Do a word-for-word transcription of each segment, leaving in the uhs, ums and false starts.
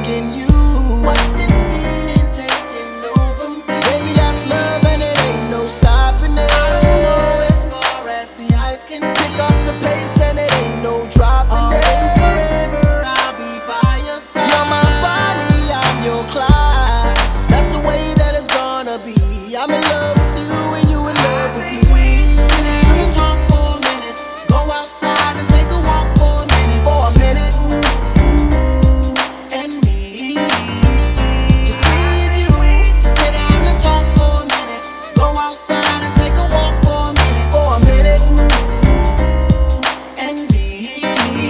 thinking you. What's this feeling taking over me? Baby, that's love and it ain't no stopping it. I don't know as far as the eyes can pick up the pace and it ain't no dropping it. Always forever I'll be by your side. You're my Bonnie, I'm your Clyde. That's the way that it's gonna be. I'm in love with you and you in love with me. Sit down and talk for a minute. Go outside and take a walk for a minute. For a minute. And me. Just me and you. Sit down and talk for a minute. Go outside and take a walk for a minute. For a minute. And me.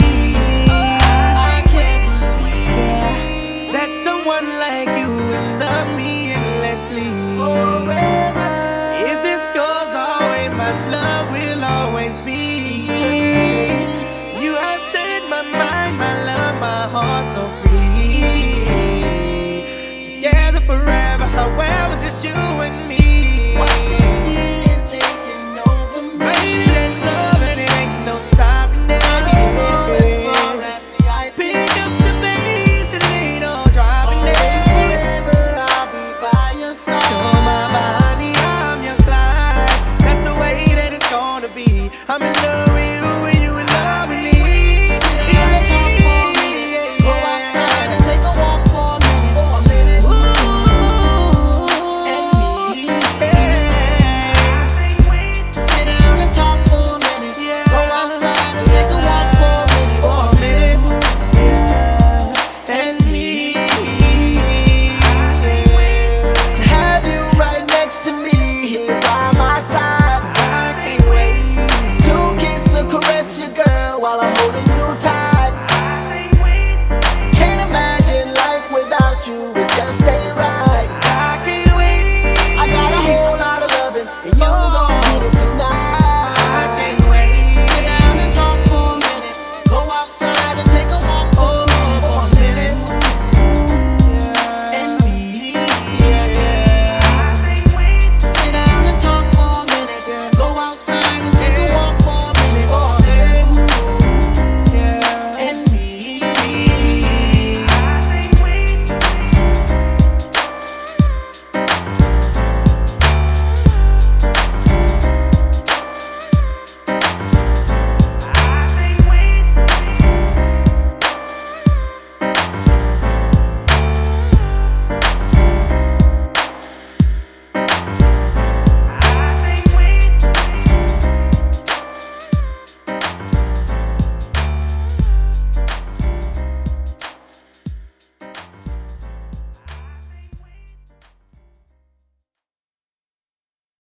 I can't believe that someone like you would love me endlessly. forever. If this goes our way, my love will always be. You have set my mind, my love, my heart so free. Together forever, however, just you and me. What's this feeling taking over me? Baby, there's love and it ain't no stopping it. I don't know as far as the eyes can Pick see. up the bass and it ain't no dropping Always it. forever I'll be by your side.